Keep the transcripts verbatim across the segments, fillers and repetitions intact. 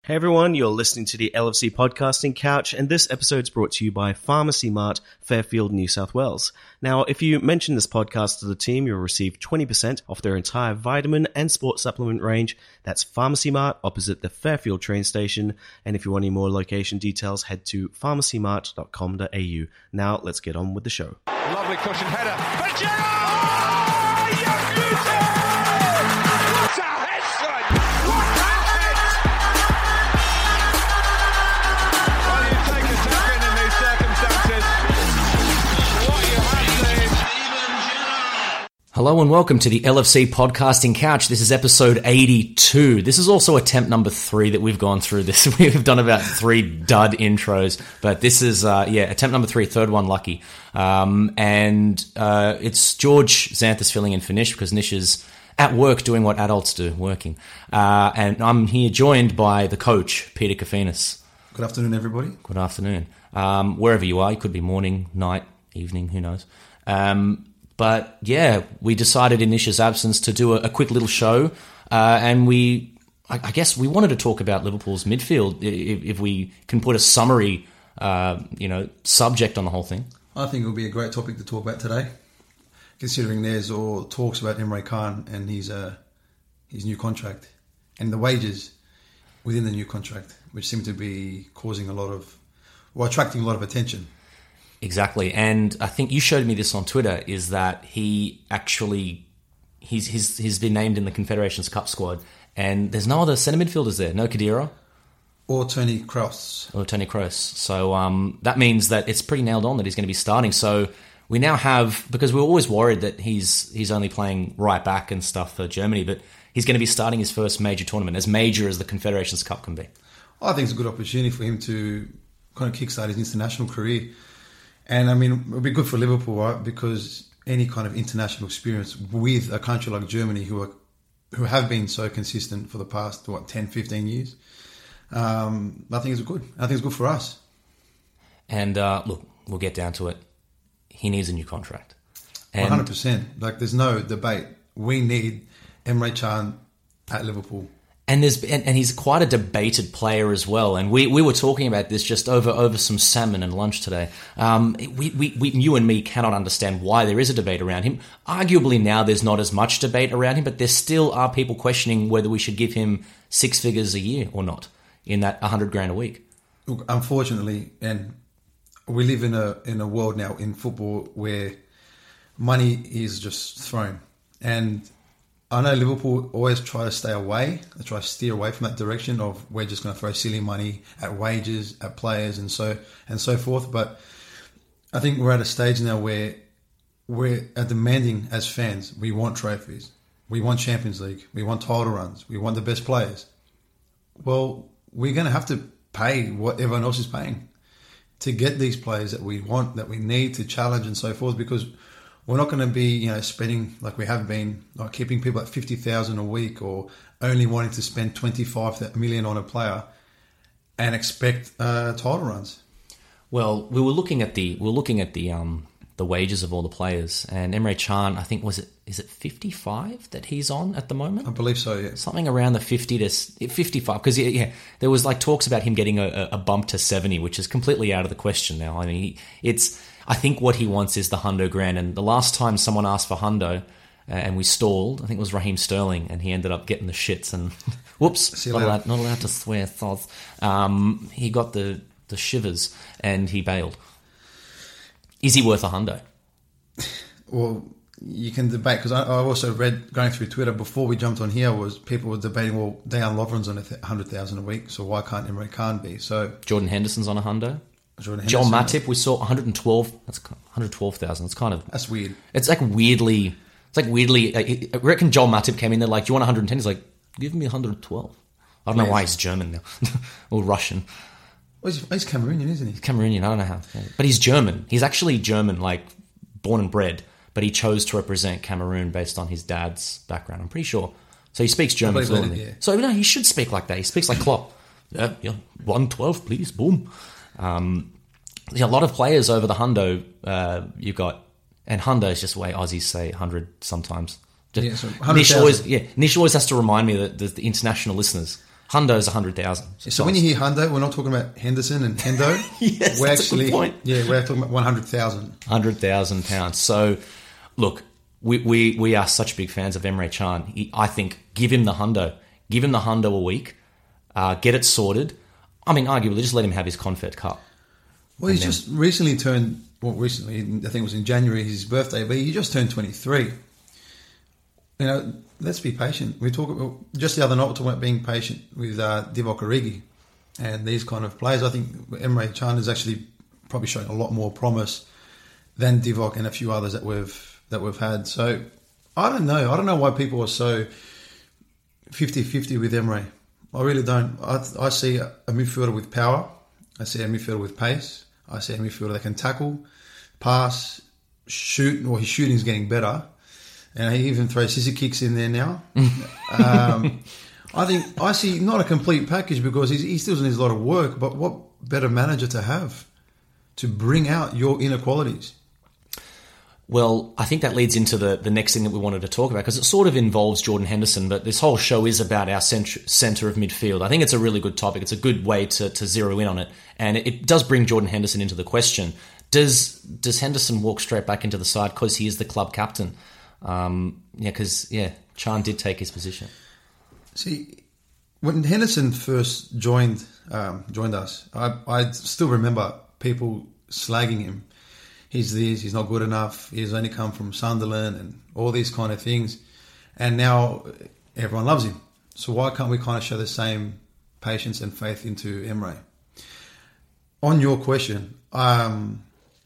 Hey everyone, you're listening to the L F C Podcasting Couch, and this episode's brought to you by Pharmacy Mart, Fairfield, New South Wales. Now, if you mention this podcast to the team, you'll receive twenty percent off their entire vitamin and sports supplement range. That's Pharmacy Mart, opposite the Fairfield train station. And if you want any more location details, head to pharmacy mart dot com dot a u. Now, let's get on with the show. Lovely cushion header. But Gerrard! Young Newton! What a head, son! What a head! Well, you take a second in these circumstances. What you have seen. Hello and welcome to the L F C Podcasting Couch. This is episode eighty-two. This is also attempt number three that we've gone through this. We've done about three dud intros, but this is, uh, yeah, attempt number three, third one lucky. Um, and uh, it's George Xanthus filling in for Nish because Nish is at work doing what adults do, working. Uh, and I'm here joined by the coach, Peter Kofinas. Good afternoon, everybody. Good afternoon. Um, wherever you are, it could be morning, night, evening, who knows. Um, but yeah, we decided in Nish's absence to do a, a quick little show. Uh, and we, I, I guess we wanted to talk about Liverpool's midfield if, if we can put a summary, uh, you know, subject on the whole thing. I think it will be a great topic to talk about today, considering there's all talks about Emre Can and his uh, his new contract and the wages within the new contract, which seem to be causing a lot of, or attracting a lot of attention. Exactly, and I think you showed me this on Twitter, is that he actually, he's, he's, he's been named in the Confederations Cup squad, and there's no other centre midfielders there, no Khedira. Or Tony Kroos. Or Tony Kroos. So um, that means that it's pretty nailed on that he's going to be starting. So we now have, because we were always worried that he's he's only playing right back and stuff for Germany, but he's going to be starting his first major tournament, as major as the Confederations Cup can be. I think it's a good opportunity for him to kind of kickstart his international career. And I mean, it'll be good for Liverpool, right? Because any kind of international experience with a country like Germany, who are who have been so consistent for the past, what, ten, fifteen years, Um, I think it's good. I think it's good for us. And uh, look, we'll get down to it. He needs a new contract. And one hundred percent. Like, there's no debate. We need Emre Can at Liverpool. And there's and, and he's quite a debated player as well. And we, we were talking about this just over, over some salmon and lunch today. Um, we, we, we you and me cannot understand why there is a debate around him. Arguably now there's not as much debate around him, but there still are people questioning whether we should give him six figures a year or not, in that one hundred grand a week. Look, unfortunately, and we live in a in a world now in football where money is just thrown. And I know Liverpool always try to stay away, they try to steer away from that direction of we're just going to throw silly money at wages, at players and so and so forth. But I think we're at a stage now where we're demanding as fans, we want trophies, we want Champions League, we want title runs, we want the best players. Well, we're going to have to pay what everyone else is paying to get these players that we want, that we need to challenge and so forth, because we're not going to be, you know, spending like we have been, like keeping people at fifty thousand a week or only wanting to spend twenty-five million on a player and expect uh, title runs. Well, we were looking at the we were looking at the um the wages of all the players, and Emre Can, I think, was it is it fifty-five that he's on at the moment? I believe so, yeah. Something around the fifty to fifty-five, because yeah, yeah, there was like talks about him getting a, a bump to seventy, which is completely out of the question now. I mean, he, it's I think what he wants is the hundo grand, and the last time someone asked for hundo uh, and we stalled, I think it was Raheem Sterling, and he ended up getting the shits and whoops, not allowed, not allowed to swear. Thoughts. Um, he got the the shivers and he bailed. Is he worth a hundo? Well, you can debate, because I, I also read, going through Twitter before we jumped on here, was people were debating, well, Dejan Lovren's on one hundred thousand a week, so why can't Emre Can be? So Jordan Henderson's on a hundo. Jordan Joel Henderson, Matip, we saw one hundred twelve. That's one hundred twelve thousand. It's kind of that's weird. It's like weirdly. It's like weirdly. I reckon Joel Matip came in there like, "Do you want one hundred ten?" He's like, "Give me one hundred twelve." I don't know why he's German now or Russian. Well, he's, he's Cameroonian, isn't he? He's Cameroonian. I don't know how, but he's German. He's actually German, like born and bred. But he chose to represent Cameroon based on his dad's background. I'm pretty sure. So he speaks German fluently. Yeah. So no, he should speak like that. He speaks like Klopp. Yeah, yeah. one twelve, please. Boom. Um, yeah, a lot of players over the hundo. Uh, you got, and hundo is just the way Aussies say hundred sometimes. Just, yeah, so Nish always, yeah, Nish always has to remind me that the, the international listeners Hundo's one hundred thousand. So when you hear Hundo, we're not talking about Henderson and Hendo. Yes, we're that's a actually, good point. Yeah, we're talking about one hundred thousand. one hundred thousand pounds. So, look, we, we, we are such big fans of Emre Can. He, I think give him the hundo. Give him the hundo a week. Uh, get it sorted. I mean, arguably, just let him have his Confed Cup. Well, he's then, just recently turned, well, recently, I think it was in January, his birthday, but he just turned twenty-three. You know, let's be patient. We talk about, just the other night, we we're talking about being patient with uh, Divock Origi and these kind of players. I think Emre Can is actually probably showing a lot more promise than Divock and a few others that we've that we've had. So I don't know. I don't know why people are so fifty-fifty with Emre. I really don't. I, I see a midfielder with power. I see a midfielder with pace. I see a midfielder that can tackle, pass, shoot. Or his shooting is getting better. And he even throws scissor kicks in there now. um, I think I see not a complete package because he's, he still needs a lot of work, but what better manager to have to bring out your inequalities? Well, I think that leads into the, the next thing that we wanted to talk about because it sort of involves Jordan Henderson, but this whole show is about our centre, centre of midfield. I think it's a really good topic. It's a good way to, to zero in on it. And it, it does bring Jordan Henderson into the question. Does, does Henderson walk straight back into the side because he is the club captain? Um, yeah, because, yeah, Can did take his position. See, when Henderson first joined um, joined us, I, I still remember people slagging him. He's this, he's not good enough, he's only come from Sunderland and all these kind of things. And now everyone loves him. So why can't we kind of show the same patience and faith into Emre? On your question, um...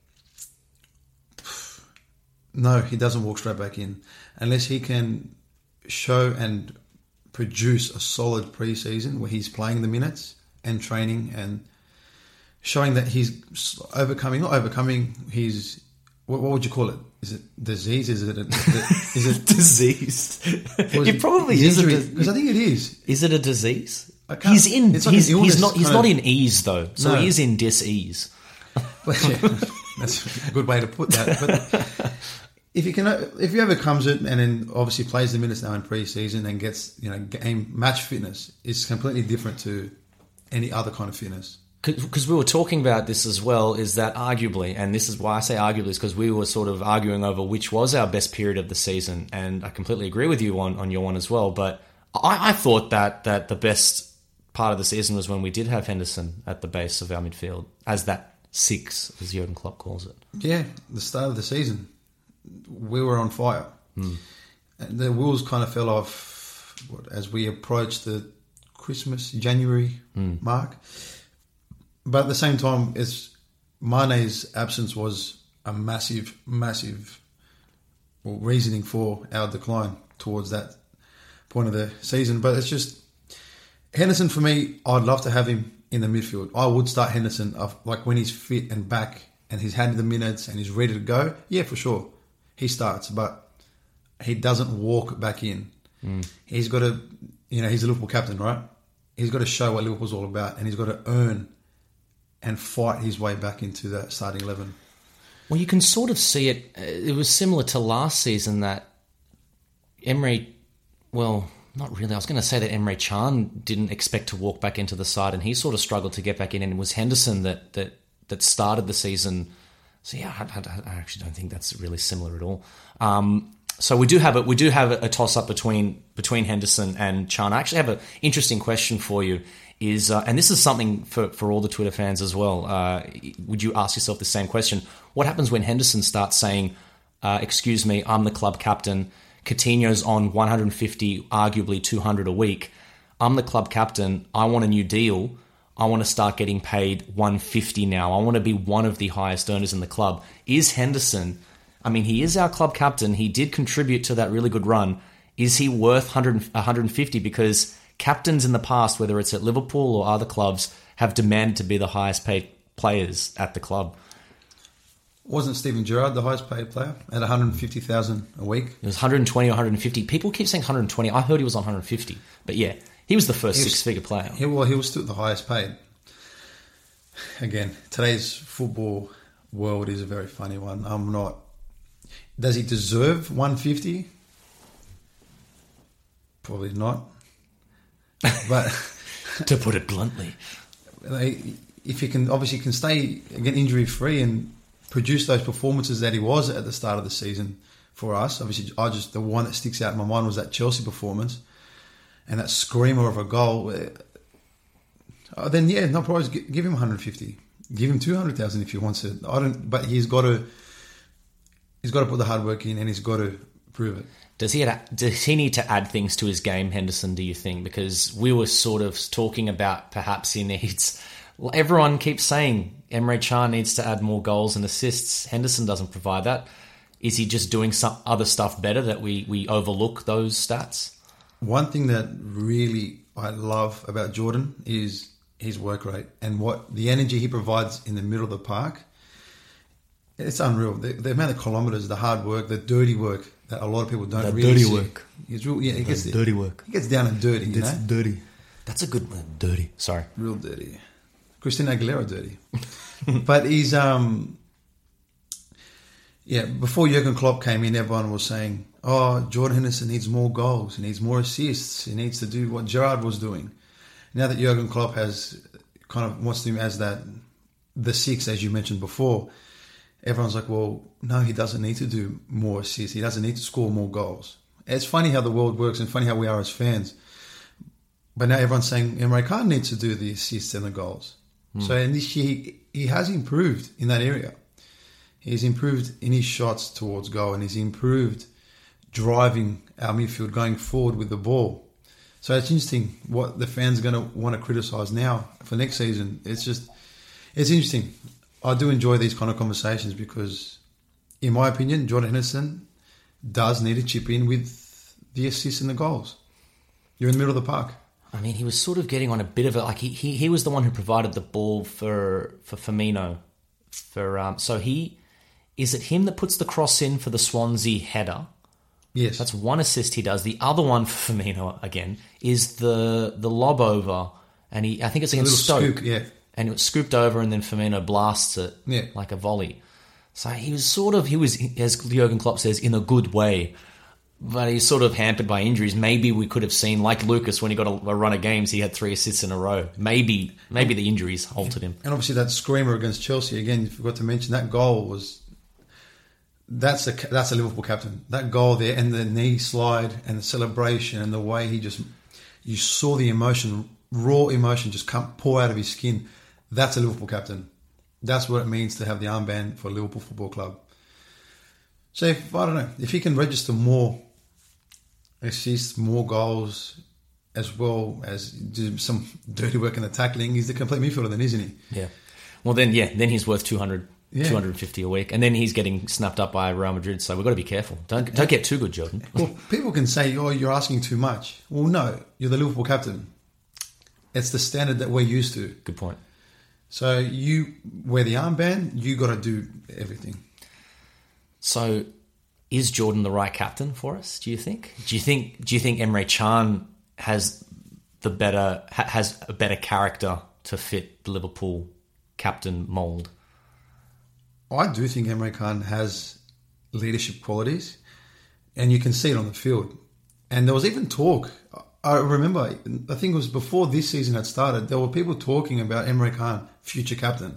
no, he doesn't walk straight back in unless he can show and produce a solid pre-season where he's playing the minutes and training and showing that he's overcoming, not overcoming his, what, what would you call it? Is it disease? Is it a, is it disease? It probably is because I think it is. Is it a disease? He's in. He's, like he's not. He's not in ease though. So no. He is in dis-ease. But, yeah, that's a good way to put that. But if you can, if he overcomes it and then obviously plays the minutes now in pre-season and gets, you know, game match fitness, it's completely different to any other kind of fitness. Because we were talking about this as well, is that arguably, and this is why I say arguably, is because we were sort of arguing over which was our best period of the season, and I completely agree with you on, on your one as well. But I, I thought that that the best part of the season was when we did have Henderson at the base of our midfield as that six, as Jurgen Klopp calls it. Yeah, the start of the season, we were on fire. Mm. And the wheels kind of fell off what, as we approached the Christmas, January mm. mark. But at the same time, it's, Mane's absence was a massive, massive well, reasoning for our decline towards that point of the season. But it's just, Henderson for me, I'd love to have him in the midfield. I would start Henderson like when he's fit and back and he's had the minutes and he's ready to go. Yeah, for sure. He starts, but he doesn't walk back in. Mm. He's got to, you know, he's a Liverpool captain, right? He's got to show what Liverpool's all about and he's got to earn and fight his way back into that starting eleven. Well, you can sort of see it. It was similar to last season that Emre, well, not really. I was going to say that Emre Can didn't expect to walk back into the side and he sort of struggled to get back in, and it was Henderson that that, that started the season. So yeah, I, I, I actually don't think that's really similar at all. Um, so we do have a, we do have a toss-up between between Henderson and Can. I actually have an interesting question for you. Is uh, and this is something for, for all the Twitter fans as well. Uh, would you ask yourself the same question? What happens when Henderson starts saying, uh, excuse me, I'm the club captain, Coutinho's on one hundred fifty, arguably two hundred a week. I'm the club captain. I want a new deal. I want to start getting paid one hundred fifty now. I want to be one of the highest earners in the club. Is Henderson, I mean, he is our club captain. He did contribute to that really good run. Is he worth one hundred, one hundred fifty? Because captains in the past, whether it's at Liverpool or other clubs, have demanded to be the highest paid players at the club. Wasn't Steven Gerrard the highest paid player at one hundred fifty thousand a week? It was one hundred twenty or one hundred fifty. People keep saying one hundred twenty. I heard he was on one hundred fifty. But yeah, he was the first was, six-figure player. He, well, he was still the highest paid. Again, today's football world is a very funny one. I'm not... Does he deserve one hundred fifty? Probably not. But to put it bluntly. They, if he can, obviously can stay, again, injury-free and produce those performances that he was at the start of the season for us. Obviously, I just the one that sticks out in my mind was that Chelsea performance and that screamer of a goal. Uh, then, yeah, no problem. Give him one hundred fifty. Give him two hundred thousand if he wants it. I don't, but he's got to, he's got to put the hard work in and he's got to prove it. Does he does he need to add things to his game, Henderson, do you think? Because we were sort of talking about perhaps he needs... Everyone keeps saying Emre Can needs to add more goals and assists. Henderson doesn't provide that. Is he just doing some other stuff better that we, we overlook those stats? One thing that really I love about Jordan is his work rate and what the energy he provides in the middle of the park. It's unreal. The, the amount of kilometres, the hard work, the dirty work that a lot of people don't the really dirty see. work. It's real, yeah, he gets dirty work. He gets down and dirty. You It's know? dirty. That's a good word. Dirty. Sorry. Real dirty. Christina Aguilera dirty. But he's, um, yeah, before Jurgen Klopp came in, everyone was saying, oh, Jordan Henderson needs more goals. He needs more assists. He needs to do what Gerrard was doing. Now that Jurgen Klopp has kind of wants him as that, the six, as you mentioned before, everyone's like, well, no, he doesn't need to do more assists. He doesn't need to score more goals. It's funny how the world works and funny how we are as fans. But now everyone's saying Emre Can needs to do the assists and the goals. Mm. So in this year, he, he has improved in that area. He's improved in his shots towards goal and he's improved driving our midfield going forward with the ball. So it's interesting what the fans are going to want to criticise now for next season. It's just, it's interesting. I do enjoy these kind of conversations because, in my opinion, Jordan Henderson does need to chip in with the assists and the goals. You're in the middle of the park. I mean, he was sort of getting on a bit of a... Like, he, he, he was the one who provided the ball for for Firmino. For um, So he... Is it him that puts the cross in for the Swansea header? Yes. That's one assist he does. The other one for Firmino, again, is the the lob over. And he, I think it's against Stoke. Scoop, yeah. And it was scooped over and then Firmino blasts it yeah. like a volley. So he was sort of, he was, as Jurgen Klopp says, in a good way. But he's sort of hampered by injuries. Maybe we could have seen, like Lucas, when he got a, a run of games, he had three assists in a row. Maybe maybe the injuries halted him. And obviously that screamer against Chelsea, again, you forgot to mention, that goal was... That's a that's a Liverpool captain. That goal there and the knee slide and the celebration and the way he just... You saw the emotion, raw emotion just come pour out of his skin. That's a Liverpool captain. That's what it means to have the armband for Liverpool Football Club. So, if, I don't know, if he can register more assists, more goals, as well as do some dirty work in the tackling, he's the complete midfielder then, isn't he? Yeah. Well, then, yeah, then he's worth two hundred, yeah. two hundred fifty a week. And then he's getting snapped up by Real Madrid, so we've got to be careful. Don't don't get too good, Jordan. Well, people can say, oh, you're asking too much. Well, no, you're the Liverpool captain. It's the standard that we're used to. Good point. So you wear the armband, you got to do everything. So, is Jordan the right captain for us? Do you think? Do you think? Do you think Emre Can has the better has a better character to fit the Liverpool captain mould? I do think Emre Can has leadership qualities, and you can see it on the field. And there was even talk. I remember, I think it was before this season had started, there were people talking about Emre Can, future captain.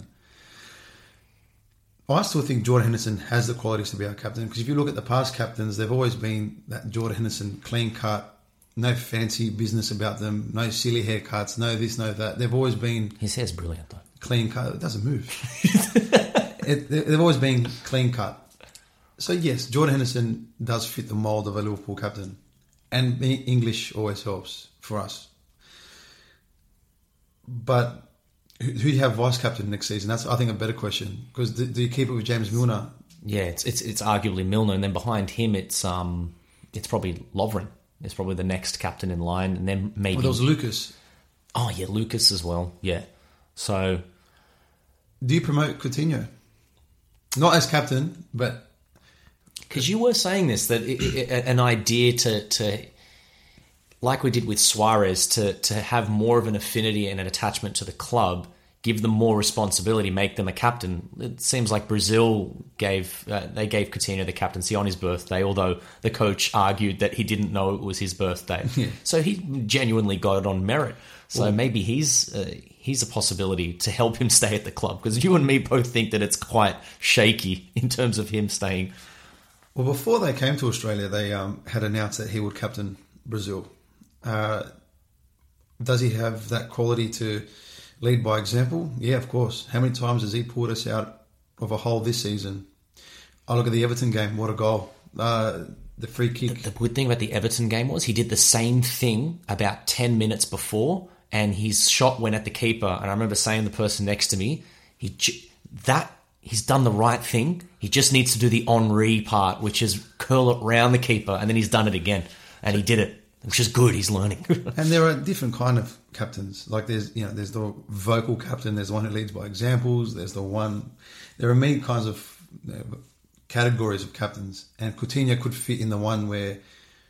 I still think Jordan Henderson has the qualities to be our captain, because if you look at the past captains, they've always been that Jordan Henderson, clean cut, no fancy business about them, no silly haircuts, no this, no that. They've always been... His hair's brilliant, though. Clean cut. It doesn't move. it, they've always been clean cut. So yes, Jordan Henderson does fit the mould of a Liverpool captain. And English always helps for us. But who do you have vice captain next season? That's, I think, a better question. Because do, do you keep it with James Milner? Yeah, it's it's it's arguably Milner, and then behind him, it's um it's probably Lovren. It's probably the next captain in line, and then maybe Well, there was Lucas. Oh yeah, Lucas as well. Yeah. So, do you promote Coutinho? Not as captain, but. Because you were saying this, that it, it, an idea to, to, like we did with Suarez, to, to have more of an affinity and an attachment to the club, give them more responsibility, make them a captain. It seems like Brazil gave uh, they gave Coutinho the captaincy on his birthday, although the coach argued that he didn't know it was his birthday. Yeah. So he genuinely got it on merit. So well, maybe he's uh, he's a possibility to help him stay at the club, because you and me both think that it's quite shaky in terms of him staying. Well, before they came to Australia, they um, had announced that he would captain Brazil. Uh, does he have that quality to lead by example? Yeah, of course. How many times has he pulled us out of a hole this season? I look at the Everton game. What a goal. Uh, the free kick. The, the good thing about the Everton game was he did the same thing about ten minutes before, and his shot went at the keeper. And I remember saying to the person next to me, he that he's done the right thing. He just needs to do the Henry part, which is curl it round the keeper, and then he's done it again. And he did it, which is good. He's learning. And there are different kind of captains. Like there's, you know, there's the vocal captain. There's the one who leads by examples. There's the one. There are many kinds of you know, categories of captains, and Coutinho could fit in the one where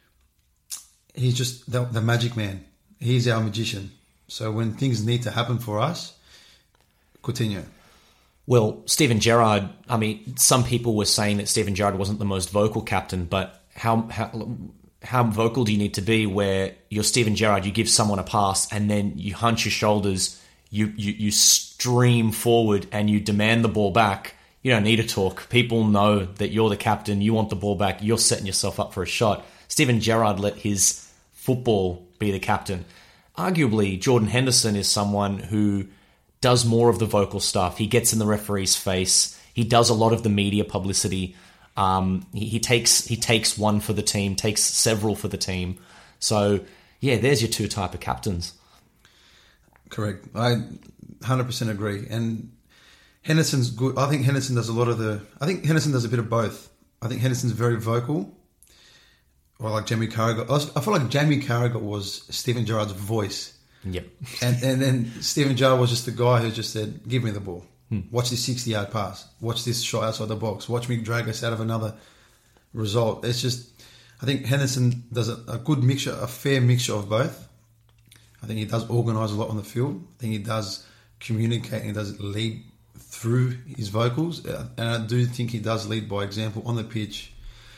he's just the, the magic man. He's our magician. So when things need to happen for us, Coutinho. Well, Steven Gerrard, I mean, some people were saying that Steven Gerrard wasn't the most vocal captain, but how how how vocal do you need to be where you're Steven Gerrard, you give someone a pass and then you hunch your shoulders, you, you, you stream forward and you demand the ball back? You don't need to talk. People know that you're the captain, you want the ball back, you're setting yourself up for a shot. Steven Gerrard let his football be the captain. Arguably, Jordan Henderson is someone who does more of the vocal stuff. He gets in the referee's face. He does a lot of the media publicity. Um, he, he takes he takes one for the team, takes several for the team. So, yeah, there's your two type of captains. Correct. I one hundred percent agree. And Henderson's good. I think Henderson does a lot of the... I think Henderson does a bit of both. I think Henderson's very vocal. Or like Jamie Carragher. I feel like Jamie Carragher was Steven Gerrard's voice. Yep. And and then Steven Gerrard was just the guy who just said, give me the ball. Hmm. Watch this sixty-yard pass. Watch this shot outside the box. Watch me drag us out of another result. It's just... I think Henderson does a, a good mixture, a fair mixture of both. I think he does organise a lot on the field. I think he does communicate and he does lead through his vocals. And I do think he does lead by example on the pitch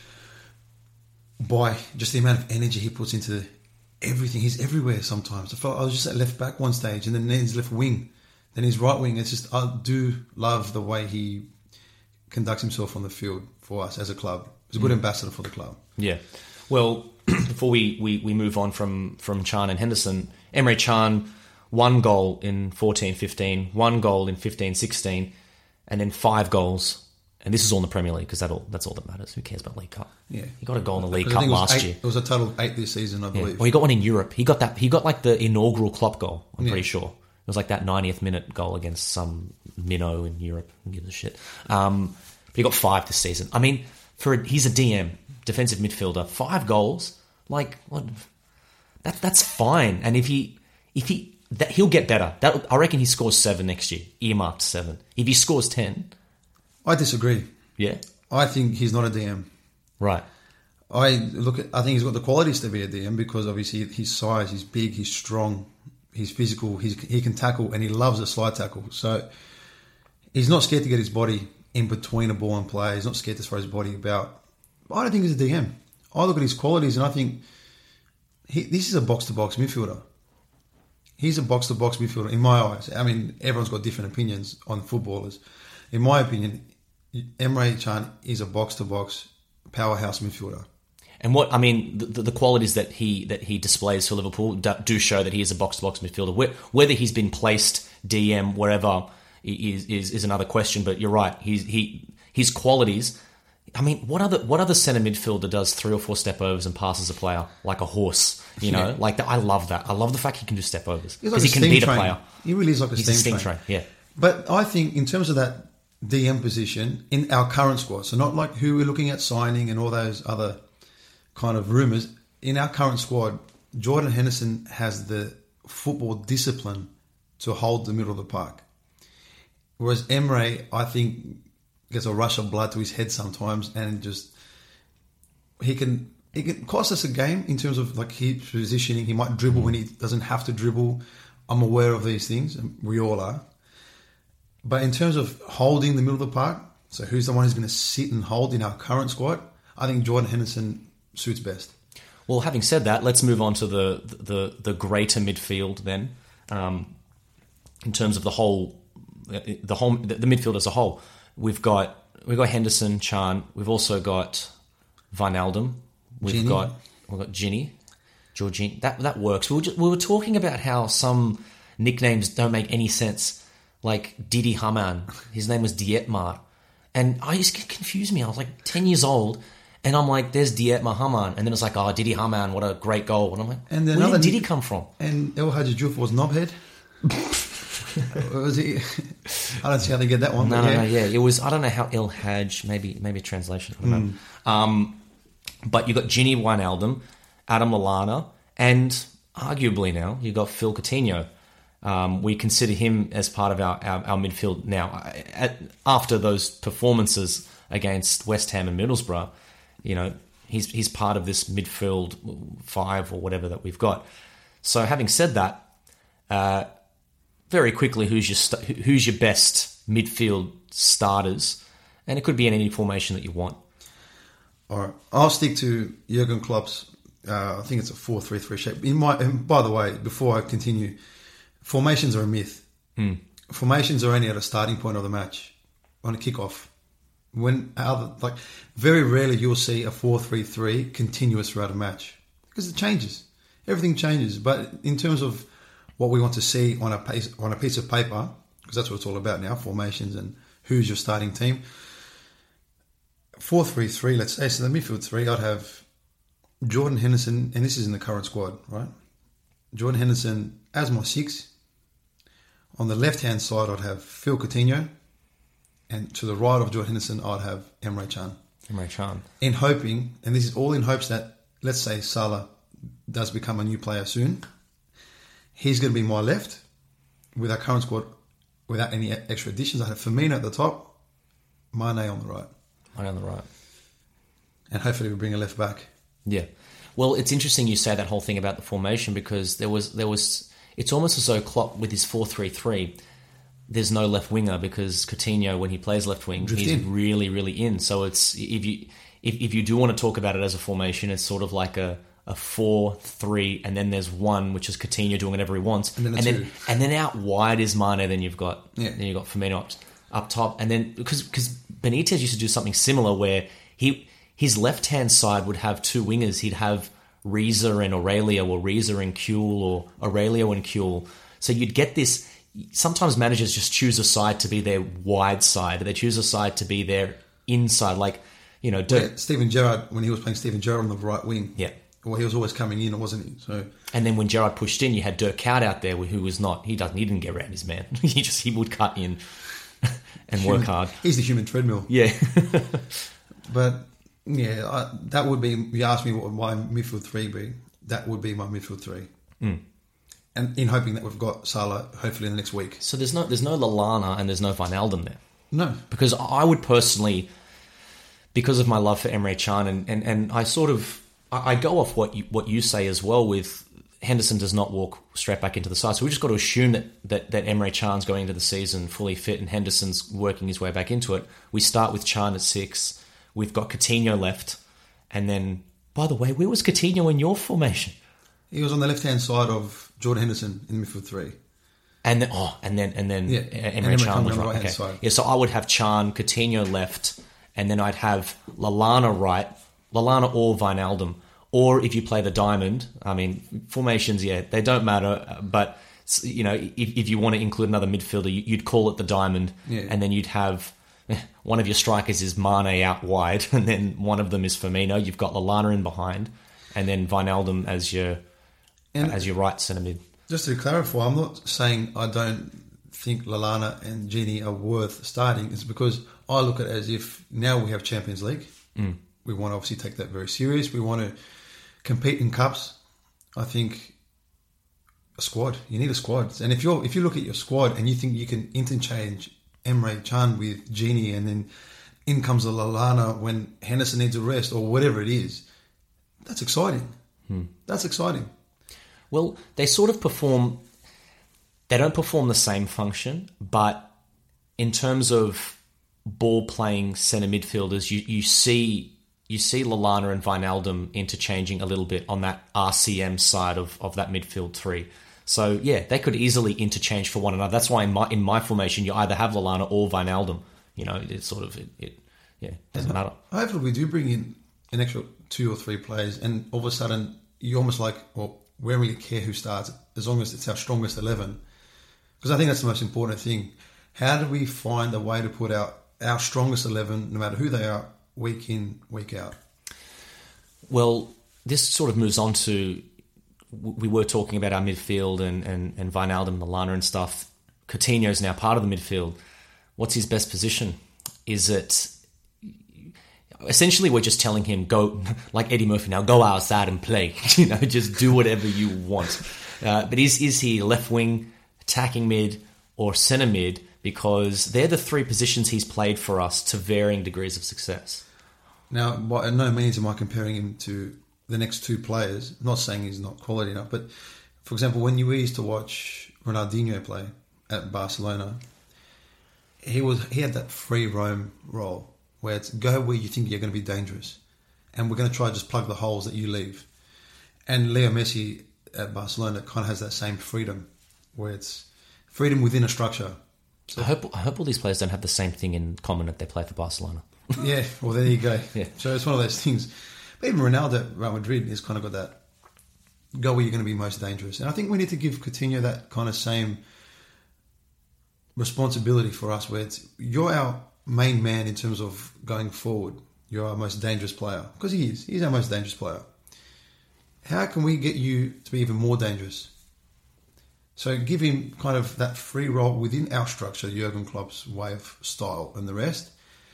by just the amount of energy he puts into everything. He's everywhere sometimes. I felt I was just at left back one stage and then his left wing, then his right wing. It's just, I do love the way he conducts himself on the field for us as a club. He's a good mm. ambassador for the club. Yeah. Well, before we, we, we move on from, from Can and Henderson, Emre Can, one goal in fourteen fifteen, one goal in fifteen sixteen, and then five goals. And this is all in the Premier League because that all, that's all that matters. Who cares about League Cup? Yeah, he got a goal in the League Cup last eight, year. It was a total of eight this season, I believe. Yeah. Well, he got one in Europe. He got that. He got like the inaugural Klopp goal. I'm yeah. pretty sure it was like that ninetieth minute goal against some minnow in Europe. Who gives a shit? Um, but he got five this season. I mean, for a, he's a D M, defensive midfielder. Five goals, like what? That that's fine. And if he if he that he'll get better. That I reckon he scores seven next year. Earmarked seven. If he scores ten, I disagree. Yeah. I think he's not a D M. Right. I look at. I think he's got the qualities to be a D M because obviously his size, he's big, he's strong, he's physical, he's, he can tackle, and he loves a slide tackle. So he's not scared to get his body in between a ball and play. He's not scared to throw his body about. I don't think he's a D M. I look at his qualities and I think he, this is a box-to-box midfielder. He's a box-to-box midfielder in my eyes. I mean, everyone's got different opinions on footballers. In my opinion, Emre Can is a box-to-box powerhouse midfielder. And what I mean, the, the qualities that he that he displays for Liverpool do show that he is a box-to-box midfielder. Whether he's been placed D M wherever is is, is another question. But you're right. He's he his qualities. I mean, what other what other centre midfielder does three or four step overs and passes a player like a horse? You know, yeah. like that. I love that. I love the fact he can do step overs because like he can beat train. a player. He really is like a he's steam, a steam train. train. Yeah. But I think in terms of that D M position in our current squad, so not like who we're looking at signing and all those other kind of rumours. In our current squad, Jordan Henderson has the football discipline to hold the middle of the park. Whereas Emre, I think, gets a rush of blood to his head sometimes and just he can it can cost us a game in terms of like his positioning. He might dribble when he doesn't have to dribble. I'm aware of these things, and we all are. But in terms of holding the middle of the park, so who's the one who's going to sit and hold in our current squad? I think Jordan Henderson suits best. Well, having said that, let's move on to the the, the greater midfield then. Um, in terms of the whole, the whole, the midfield as a whole, we've got we've got Henderson, Chan. We've also got Wijnaldum. We've Gini. got we've got Ginny, Jorginho. That that works. We were just, we were talking about how some nicknames don't make any sense, like Didi Hamann. His name was Dietmar, and I used to confuse me. I was like ten years old. And I'm like, there's Dietmar Hamann. And then it's like, oh, Didi Hamann, what a great goal. And I'm like, And where another did Didi nick- come from? And El Hadji Diouf was Knobhead. was he? I don't see how they get that one. No, but no, yeah. no, yeah. It was, I don't know how Il Haj, maybe maybe a translation. I don't know. Um, but you got Ginny Wijnaldum, Adam Lallana, and arguably now, you got Phil Coutinho. Um, we consider him as part of our, our, our midfield now. At, after those performances against West Ham and Middlesbrough, you know, he's he's part of this midfield five or whatever that we've got. So having said that, uh, very quickly, who's your st- who's your best midfield starters? And it could be in any formation that you want. All right, I'll stick to Jurgen Klopp's. Uh, I think it's a four three three shape. In my, and by the way, before I continue, formations are a myth. Mm. Formations are only at a starting point of the match, on a kickoff. When other, like very rarely you'll see a four three three continuous throughout a match because it changes. Everything changes. But in terms of what we want to see on a piece on a piece of paper, because that's what it's all about now, formations and who's your starting team. four three three, let's say, so the midfield three, I'd have Jordan Henderson, and this is in the current squad, right? Jordan Henderson as my six. On the left-hand side, I'd have Phil Coutinho. And to the right of Jordan Henderson, I'd have Emre Can. Emre Can. In hoping, and this is all in hopes that, let's say Salah does become a new player soon, he's going to be my left with our current squad without any extra additions. I have Firmino at the top, Mane on the right. Mane on the right. And hopefully we bring a left back. Yeah. Well, it's interesting you say that whole thing about the formation because there was there was it's almost as though Klopp with his four three three, there's no left winger because Coutinho, when he plays left wing, Drift he's in. really, really in. So it's if you if, if you do want to talk about it as a formation, it's sort of like a, a four three, and then there's one which is Coutinho doing whatever he wants, And then a and two. then and then out wide is Mane. Then you've got Yeah. then you've got Firmino up, up top, and then because because Benitez used to do something similar where he his left hand side would have two wingers. He'd have Reza and Aurelio, or Reza and Kuhl, or Aurelio and Kuhl. So you'd get this. Sometimes managers just choose a side to be their wide side. They choose a side to be their inside. Like, you know, Dirk. Yeah, Steven Gerrard, when he was playing Steven Gerrard on the right wing, Yeah. well, he was always coming in, wasn't he? So And then when Gerrard pushed in, you had Dirk Kuyt out there who was not. He doesn't. He didn't get around his man. he just he would cut in and work hard. he's the human treadmill. Yeah. But yeah, I, that would be. You asked me what would my midfield three be. That would be my midfield three. Mm. And in hoping that we've got Salah hopefully in the next week. So there's no there's no Lallana and there's no Wijnaldum there. No, Because I would personally, because of my love for Emre Can, and, and, and I sort of, I, I go off what you, what you say as well with Henderson does not walk straight back into the side. So we just got to assume that, that, that Emre Can's going into the season fully fit and Henderson's working his way back into it. We start with Can at six. We've got Coutinho left. And then, by the way, where was Coutinho in your formation? he was on the left hand side of Jordan Henderson in midfield three. And then, oh, and then, and then Yeah, Emre and Emre Can Can was on the right. right-hand Okay. side. Yeah, so I would have Can, Coutinho left, and then I'd have Lallana right, Lallana or Wijnaldum. Or if you play the diamond, I mean, formations, yeah, they don't matter. But, you know, if, if you want to include another midfielder, you- you'd call it the diamond. Yeah. And then you'd have one of your strikers is Mane out wide, and then one of them is Firmino. You've got Lallana in behind, and then Wijnaldum as your And as your right centre mid. just to clarify, I'm not saying I don't think Lallana and Gini are worth starting. It's because I look at it as if now we have Champions League. Mm. We want to obviously take that very serious. We want to compete in cups. I think a squad. You need a squad. And if you if you look at your squad and you think you can interchange Emre Can with Gini, and then in comes the Lallana when Henderson needs a rest or whatever it is, that's exciting. Hmm. That's exciting. Well, they sort of perform. They don't perform the same function, but in terms of ball playing centre midfielders, you, you see you see Lallana and Wijnaldum interchanging a little bit on that R C M side of, of that midfield three. So yeah, they could easily interchange for one another. That's why in my in my formation you either have Lallana or Wijnaldum. You know, it's sort of it, it yeah doesn't matter. Hopefully we do bring in an extra two or three players, and all of a sudden you're almost like, well, we don't really care who starts as long as it's our strongest eleven. Because I think that's the most important thing. How do we find a way to put out our strongest eleven, no matter who they are, week in, week out? Well, this sort of moves on to, we were talking about our midfield and, and, and Wijnaldum, Lallana and stuff. Coutinho's now part of the midfield. What's his best position? Is it... Essentially, we're just telling him, go, like Eddie Murphy now, go outside and play. You know, just do whatever you want. Uh, but is is he left wing, attacking mid, or centre mid? Because they're the three positions he's played for us to varying degrees of success. Now, by no means am I comparing him to the next two players. I'm not saying he's not quality enough, but for example, when you used to watch Ronaldinho play at Barcelona, he was he had that free roam role, where it's go where you think you're going to be dangerous, and we're going to try to just plug the holes that you leave. And Leo Messi at Barcelona kind of has that same freedom, where it's freedom within a structure. So, I hope I hope all these players don't have the same thing in common that they play for Barcelona. Yeah, well, there you go. Yeah. So it's one of those things. But even Ronaldo at Real Madrid has kind of got that go where you're going to be most dangerous. And I think we need to give Coutinho that kind of same responsibility for us, where it's you're our main man in terms of going forward. You're our most dangerous player, because he is. He's our most dangerous player. How can we get you to be even more dangerous? So give him kind of that free role within our structure, Jurgen Klopp's way of style and the rest.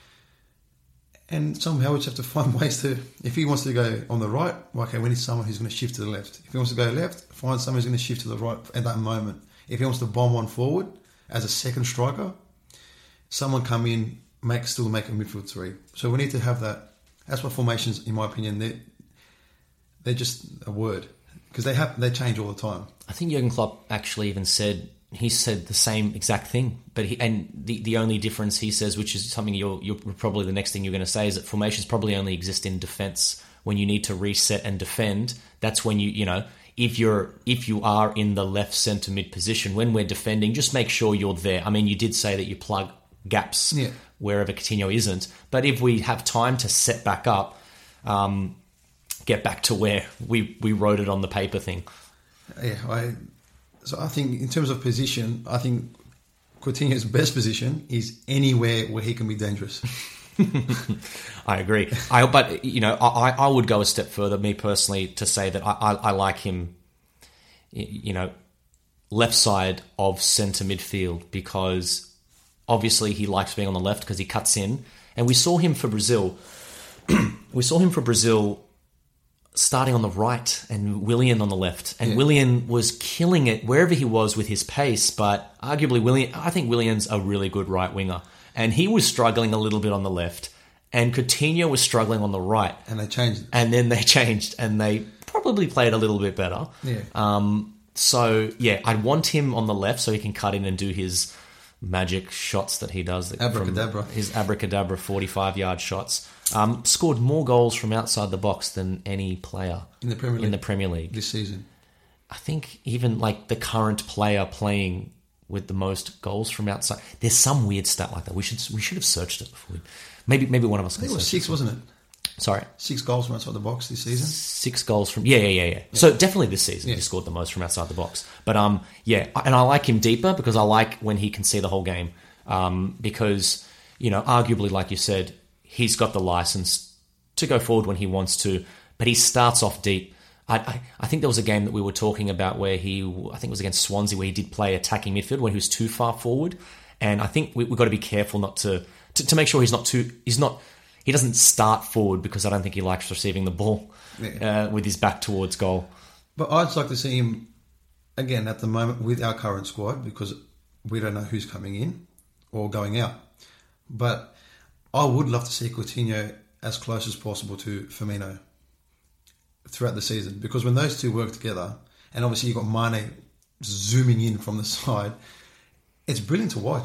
And somehow we just have to find ways to, if he wants to go on the right, well, okay, we need someone who's going to shift to the left. If he wants to go left, find someone who's going to shift to the right at that moment. If he wants to bomb one forward as a second striker, someone come in, make still make a midfield three. So we need to have that. That's what formations, in my opinion, they're, they're just a word. Because they have they change all the time. I think Jurgen Klopp actually even said, he said the same exact thing. But he, and the, the only difference he says, which is something you're, you're probably the next thing you're going to say, is that formations probably only exist in defence. When you need to reset and defend, that's when you, you know, if you're if you are in the left centre mid position, when we're defending, just make sure you're there. I mean, you did say that you plug gaps yeah. wherever Coutinho isn't. But if we have time to set back up, um, get back to where we, we wrote it on the paper thing. Yeah, I so I think in terms of position, I think Coutinho's best position is anywhere where he can be dangerous. I agree. I but you know I, I would go a step further, me personally, to say that I, I, I like him, you know, left side of centre midfield, because obviously he likes being on the left because he cuts in, and we saw him for Brazil. we saw him for Brazil. Starting on the right and Willian on the left. And yeah. Willian was killing it wherever he was with his pace, but arguably Willian, I think Willian's a really good right winger. And he was struggling a little bit on the left, and Coutinho was struggling on the right. And they changed it. And then they changed, and they probably played a little bit better. Yeah. Um, so, yeah, I'd want him on the left so he can cut in and do his magic shots that he does. That Abracadabra. His abracadabra forty-five-yard shots. Um, scored more goals from outside the box than any player in the Premier League, in the Premier League this season. I think even like the current player playing with the most goals from outside. There's some weird stat like that. We should we should have searched it before. We, maybe maybe one of us. I think can it was search six, it. wasn't it? Sorry, six goals from outside the box this season. Six goals from yeah yeah yeah yeah. So definitely this season yeah. he scored the most from outside the box. But um yeah, and I like him deeper because I like when he can see the whole game. Um, because you know, arguably, like you said, he's got the license to go forward when he wants to, but he starts off deep. I, I, I think there was a game that we were talking about where he, I think it was against Swansea, where he did play attacking midfield when he was too far forward, and I think we, we've got to be careful not to, to to make sure he's not too, he's not, he doesn't start forward, because I don't think he likes receiving the ball yeah. uh, with his back towards goal. But I'd like to see him again at the moment with our current squad, because we don't know who's coming in or going out. But I would love to see Coutinho as close as possible to Firmino throughout the season, because when those two work together, and obviously you've got Mane zooming in from the side, it's brilliant to watch,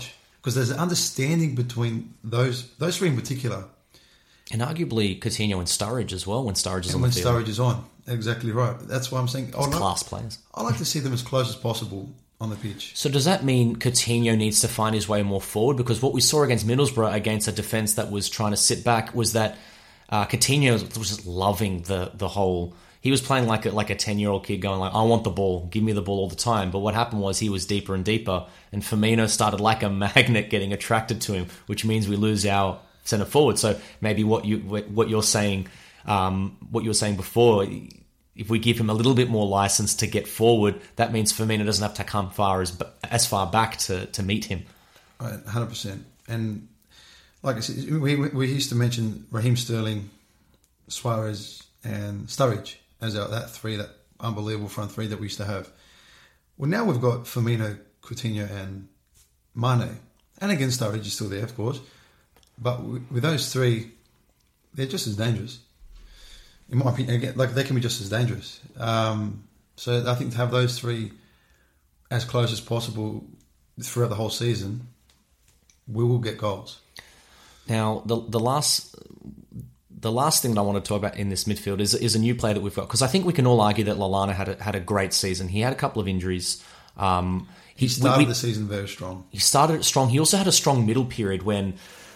because there's an understanding between those those three in particular. And arguably Coutinho and Sturridge as well when Sturridge is And on when the field. Sturridge is on, exactly right. That's why I'm saying I It's like, class players. I like to see them as close as possible on the pitch. So does that mean Coutinho needs to find his way more forward? Because what we saw against Middlesbrough, against a defence that was trying to sit back, was that uh, Coutinho was just loving the the whole... He was playing like a, like a ten-year-old kid going like, I want the ball, give me the ball all the time. But what happened was he was deeper and deeper, and Firmino started like a magnet getting attracted to him, which means we lose our centre forward. So maybe what you what you're saying, um, what you were saying before, if we give him a little bit more license to get forward, that means Firmino doesn't have to come far as as far back to, to meet him. Right, one hundred percent. And like I said, we we used to mention Raheem Sterling, Suarez, and Sturridge as our, that three, that unbelievable front three that we used to have. Well, now we've got Firmino, Coutinho, and Mane. And again, Sturridge is still there, of course. But with those three, they're just as dangerous. In my opinion, again, like they can be just as dangerous. Um, so I think to have those three as close as possible throughout the whole season, we will get goals. Now, the the last the last thing that I want to talk about in this midfield is is a new player that we've got, because I think we can all argue that Lallana had a, had a great season. He had a couple of injuries. Um, he started we, the season very strong. He started it strong. He also had a strong middle period when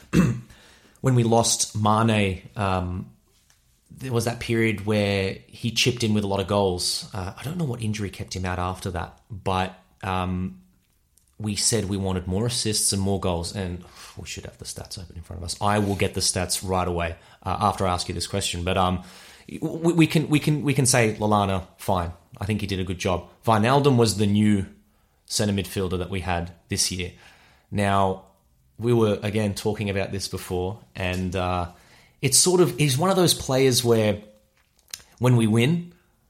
when we lost Mane. Um, there was that period where he chipped in with a lot of goals. Uh, I don't know what injury kept him out after that, but um, we said we wanted more assists and more goals, and we should have the stats open in front of us. I will get the stats right away uh, after I ask you this question. But um, we, we can we can we can say Lallana, fine. I think he did a good job. Wijnaldum was the new centre midfielder that we had this year. Now, we were again talking about this before, and uh, it's sort of he's one of those players where when we win,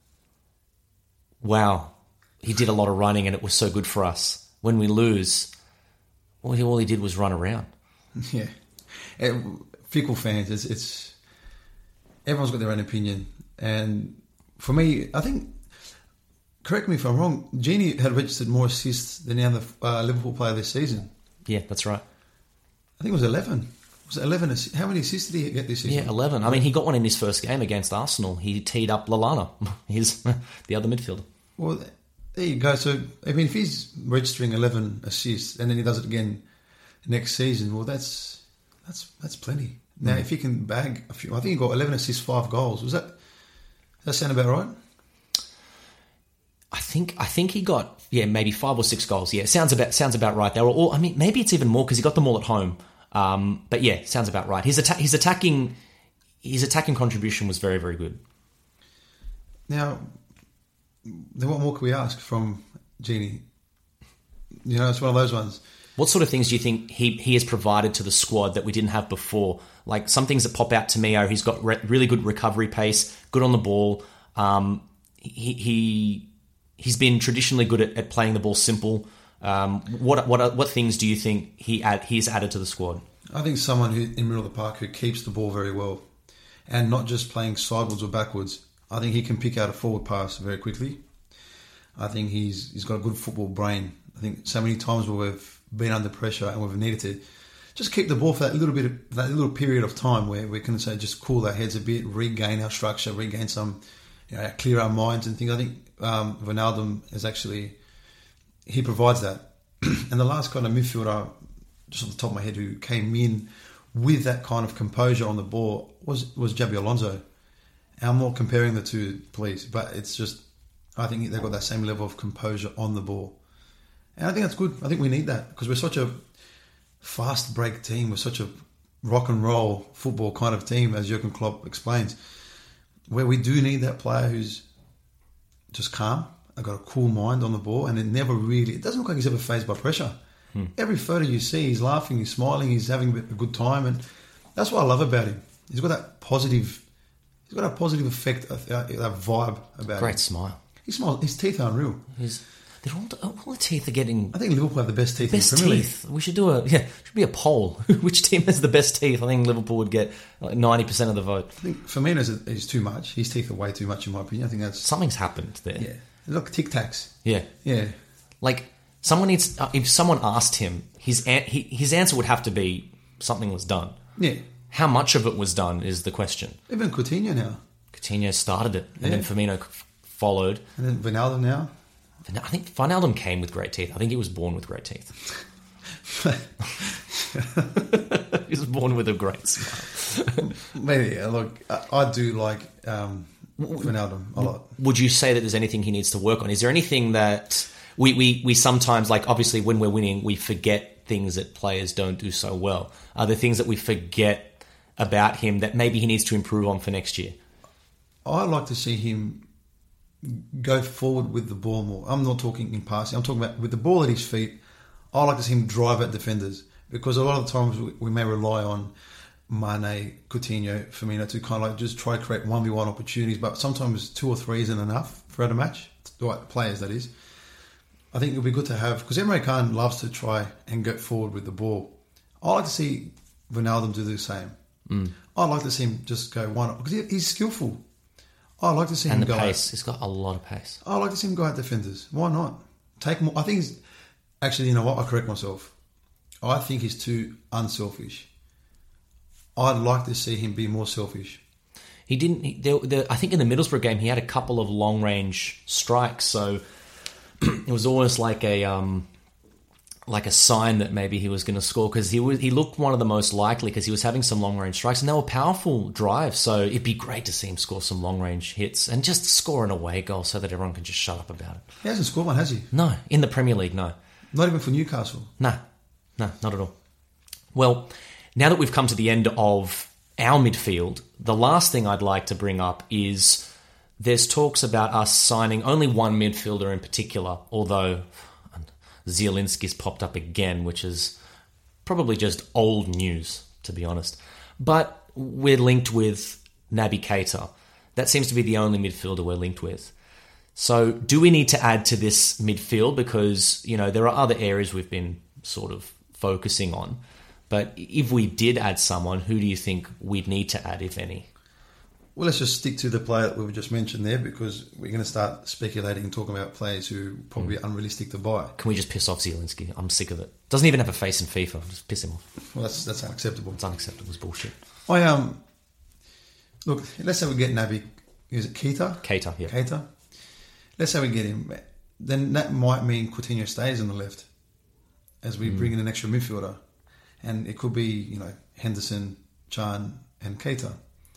wow, he did a lot of running and it was so good for us. When we lose, all he, all he did was run around. Yeah. And fickle fans, it's, it's everyone's got their own opinion. And for me, I think, correct me if I'm wrong, Gini had registered more assists than any other uh, Liverpool player this season. Yeah, that's right. I think it was eleven. Was it eleven? Assi- How many assists did he get this season? Yeah, eleven. I mean, he got one in his first game against Arsenal. He teed up Lallana. He's the other midfielder. Well, there you go. So, I mean, if he's registering eleven assists and then he does it again next season, well, that's that's that's plenty. Now, mm. if he can bag a few, I think he got eleven assists, five goals. Was that, does that sound about right? I think I think he got, yeah, maybe five or six goals. Yeah, sounds about sounds about right. They were all, I mean, maybe it's even more because he got them all at home. Um, but yeah, sounds about right. His atta- his attacking his attacking contribution was very, very good. Now, then what more can we ask from Gini? You know, it's one of those ones. What sort of things do you think he, he has provided to the squad that we didn't have before? Like, some things that pop out to me are he's got re- really good recovery pace, good on the ball. Um, he, he he's been traditionally good at, at playing the ball simple. Um, what what what things do you think he add, he's added to the squad? I think someone who in the middle of the park who keeps the ball very well, and not just playing sideways or backwards. I think he can pick out a forward pass very quickly. I think he's he's got a good football brain. I think so many times where we've been under pressure and we've needed to just keep the ball for that little bit of that little period of time where we can say just cool our heads a bit, regain our structure, regain some, you know, clear our minds and things. I think um, Wijnaldum is actually he provides that. And the last kind of midfielder, just off the top of my head, who came in with that kind of composure on the ball was was Xabi Alonso. And I'm not comparing the two, please, but it's just I think they've got that same level of composure on the ball. And I think that's good. I think we need that because we're such a fast break team. We're such a rock and roll football kind of team, as Jurgen Klopp explains, where we do need that player who's just calm, I've got a cool mind on the ball, and it never really, it doesn't look like he's ever faced by pressure. Hmm. Every photo you see, he's laughing, he's smiling, he's having a good time, and that's what I love about him. He's got that positive, he's got a positive effect, that, that vibe about him. Great smile. He smiles, his teeth are unreal. He's, they're all, all the teeth are getting... I think Liverpool have the best teeth best in the Premier teeth. League. We should do a, yeah, should be a poll. Which team has the best teeth? I think Liverpool would get like ninety percent of the vote. I think Firmino's is too much. His teeth are way too much, in my opinion. I think that's... Something's happened there. Yeah. Look, Tic Tacs. Yeah. Yeah. Like, Someone needs. Uh, if someone asked him, his an- he, his answer would have to be something was done. Yeah. How much of it was done is the question. Even Coutinho now. Coutinho started it, and Yeah. then Firmino f- followed. And then Ronaldo now. And I think Wijnaldum came with great teeth. I think he was born with great teeth. He was born with a great smile. Maybe, yeah, look, I, I do like um, Ronaldo a lot. Would you say that there's anything he needs to work on? Is there anything that we, we, we sometimes, like obviously when we're winning, we forget things that players don't do so well? Are there things that we forget about him that maybe he needs to improve on for next year? I like to see him go forward with the ball more. I'm not talking in passing. I'm talking about with the ball at his feet. I like to see him drive at defenders because a lot of the times we, we may rely on Mane, Coutinho, Firmino to kind of like just try to create one v one opportunities, but sometimes two or three isn't enough throughout a match. The right players, that is. I think it would be good to have, because Emre Can loves to try and get forward with the ball. I like to see Wijnaldum do the same. Mm. I'd like to see him just go one up because he, he's skillful. I like to see And him the go. pace. He's got a lot of pace. I like to see him go at defenders. Why not? Take more. I think he's actually. You know what? I correct myself. I think he's too unselfish. I'd like to see him be more selfish. He didn't. He, there, there, I think in the Middlesbrough game, he had a couple of long range strikes, so it was almost like a um, like a sign that maybe he was going to score because he was. He looked one of the most likely because he was having some long range strikes and they were powerful drives. So it'd be great to see him score some long range hits and just score an away goal so that everyone can just shut up about it. He hasn't scored one, has he? No, in the Premier League, no, Not even for Newcastle. no, no, not at all. Well, now that we've come to the end of our midfield, the last thing I'd like to bring up is there's talks about us signing only one midfielder in particular, although Zielinski's popped up again, which is probably just old news, to be honest. But we're linked with Naby Keita. That seems to be the only midfielder we're linked with. So do we need to add to this midfield? Because, you know, there are other areas we've been sort of focusing on. But if we did add someone, who do you think we'd need to add, if any? Well, let's just stick to the player that we've just mentioned there because we're going to start speculating and talking about players who probably mm. are unrealistic to buy. Can we just piss off Zielinski? I'm sick of it. Doesn't even have a face in FIFA. Just piss him off. Well, that's that's unacceptable. It's unacceptable. It's bullshit. I um, look, let's say we get Naby. Is it Keita? Keita, yeah. Keita. Let's say we get him. Then that might mean Coutinho stays on the left as we mm. bring in an extra midfielder. And it could be, you know, Henderson, Can and Keita.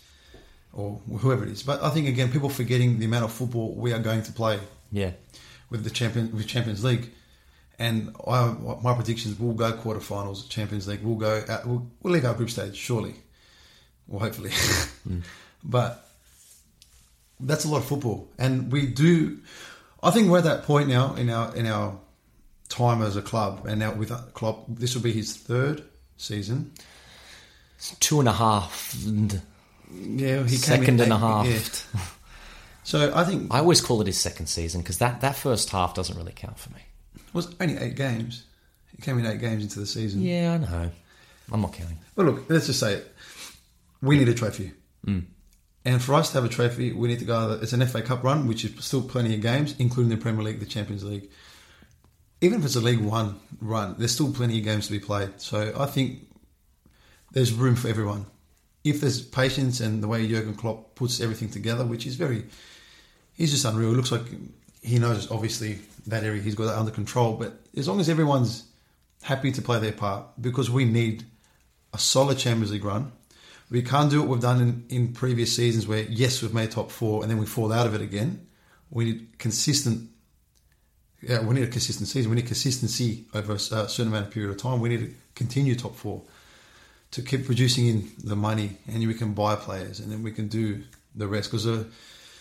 Or whoever it is. But I think, again, people forgetting the amount of football we are going to play. Yeah. With the champion, with Champions League. And I, my predictions will go quarterfinals, Champions League. We'll go out, we'll, we'll leave our group stage, surely. Well, hopefully. mm. But that's a lot of football. And we do... I think we're at that point now in our in our time as a club. And now with Klopp, this will be his third season. It's two and a half... And Yeah, he second came in and eight, a half. Yeah. So I think I always call it his second season because that, that first half doesn't really count for me. It was only eight games. He came in eight games into the season. Yeah, I know. I'm not counting. Well, look, let's just say it. We need a trophy, mm. and for us to have a trophy, we need to go. It's an F A Cup run, which is still plenty of games, including the Premier League, the Champions League. Even if it's a League One run, there's still plenty of games to be played. So I think there's room for everyone. If there's patience and the way Jurgen Klopp puts everything together, which is very, he's just unreal. It looks like he knows, obviously, that area he's got that under control. But as long as everyone's happy to play their part, because we need a solid Champions League run. We can't do what we've done in, in previous seasons where, yes, we've made top four and then we fall out of it again. We need consistent, yeah, we need a consistent season. We need consistency over a certain amount of period of time. We need to continue top four to keep producing in the money, and we can buy players, and then we can do the rest. Because, uh,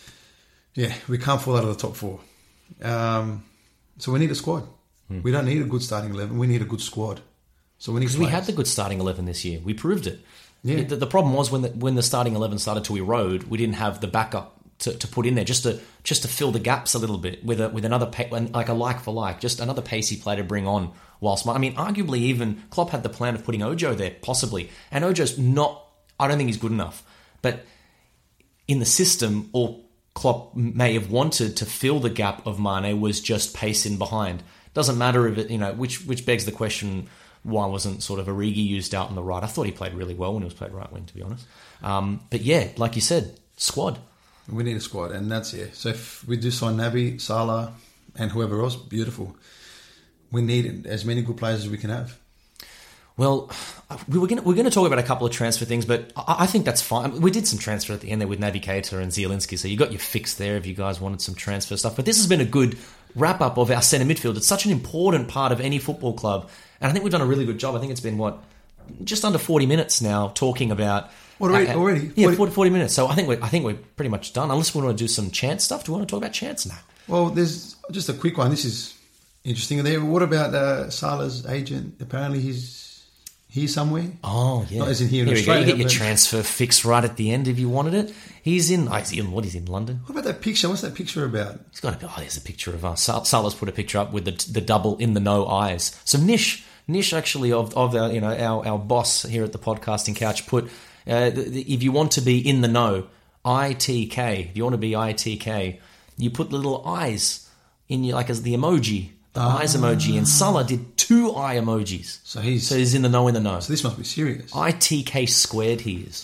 yeah, we can't fall out of the top four. Um, so we need a squad. Hmm. We don't need a good starting eleven. We need a good squad. So we need because we had the good starting eleven this year. We proved it. Yeah. The, the problem was when the, when the starting eleven started to erode, we didn't have the backup to, to put in there just to just to fill the gaps a little bit with a with another pa- like a like for like, just another pacey player to bring on. Whilst, I mean, arguably even Klopp had the plan of putting Ojo there, possibly. And Ojo's not, I don't think he's good enough. But in the system, all Klopp may have wanted to fill the gap of Mane was just pace in behind. Doesn't matter if it, you know, which which begs the question, why wasn't sort of Origi used out on the right? I thought he played really well when he was played right wing, to be honest. Um, but yeah, like you said, squad. We need a squad, and that's yeah. So if we do sign Naby, Salah, and whoever else, beautiful. We need as many good players as we can have. Well, we were going we're going to talk about a couple of transfer things, but I, I think that's fine. We did some transfer at the end there with Naby Keita and Zielinski, so you got your fix there if you guys wanted some transfer stuff. But this has been a good wrap up of our centre midfield. It's such an important part of any football club, and I think we've done a really good job. I think it's been what just under forty minutes now talking about. What already? Uh, already? Yeah, forty, forty minutes. So I think we're I think we're pretty much done. Unless we want to do some chance stuff. Do we want to talk about chance now? Well, there's just a quick one. This is interesting. There. What about uh, Salah's agent? Apparently, he's here somewhere. Oh yeah, not as in here in here Australia. You go. You get your but- transfer fix right at the end if you wanted it. He's in. Oh, he's in what? He's in London. What about that picture? What's that picture about? He's got a. Oh, there's a picture of us. Sal- Salah's put a picture up with the the double in the know eyes. So Nish, Nish actually of of our, you know our our boss here at the Podcasting Couch put uh, the, the, if you want to be in the know, I T K. If you want to be I T K, you put little eyes in your like as the emoji. The Ah. eyes emoji, and Salah did two eye emojis. So he's So he's in the know in the know. so this must be serious. I T K squared he is.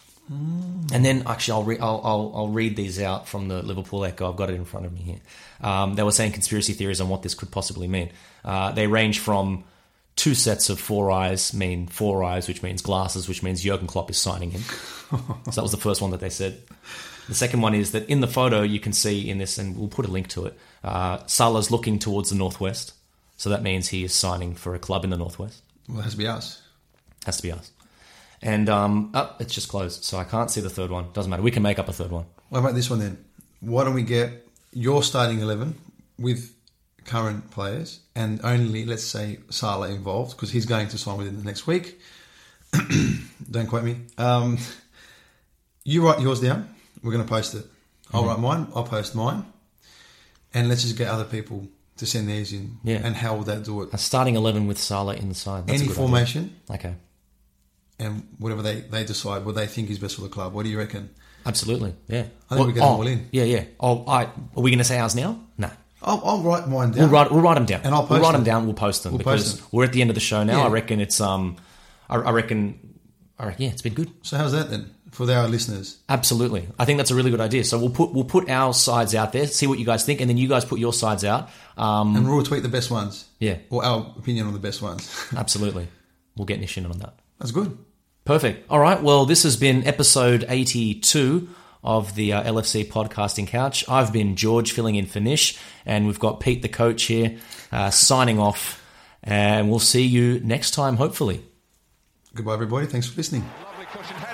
Mm. And then actually I'll, re- I'll, I'll, I'll read these out from the Liverpool Echo. I've got it in front of me here. Um, they were saying conspiracy theories on what this could possibly mean. Uh, they range from two sets of four eyes mean four eyes, which means glasses, which means Jurgen Klopp is signing him. So that was the first one that they said. The second one is that in the photo you can see in this, and we'll put a link to it, uh, Salah's looking towards the northwest. So that means he is signing for a club in the northwest. Well, it has to be us. Has to be us. And um, oh, it's just closed, so I can't see the third one. Doesn't matter. We can make up a third one. What about this one then? Why don't we get your starting eleven with current players and only, let's say, Salah involved, because he's going to sign within the next week. Don't quote me. Um, you write yours down. We're going to post it. I'll Mm-hmm. write mine. I'll post mine. And let's just get other people to send theirs in. Yeah. And how will that do it? A starting eleven with Salah inside. That's a Any good formation idea. Okay. and whatever they, they decide, what they think is best for the club. What do you reckon? Absolutely. Yeah. I think we get them all in. Yeah, yeah. Oh, I, are we going to say ours now? No. I'll, I'll write mine down. We'll write. We'll write them down. And I'll post We'll write them them. down. We'll post them We'll because post them. we're at the end of the show now. Yeah. I reckon it's um, I, I reckon, I reckon, yeah, it's been good. So how's that then for our listeners? Absolutely. I think that's a really good idea. So we'll put we'll put our sides out there, see what you guys think, and then you guys put your sides out. Um, And we'll tweet the best ones. yeah, Or our opinion on the best ones. absolutely. We'll get Nish in on that. That's good. Perfect. All right. Well, this has been episode eighty-two of the uh, L F C Podcasting Couch. I've been George filling in for Nish, and we've got Pete the coach here uh, signing off, and we'll see you next time, hopefully. Goodbye, everybody. Thanks for listening. Lovely cushion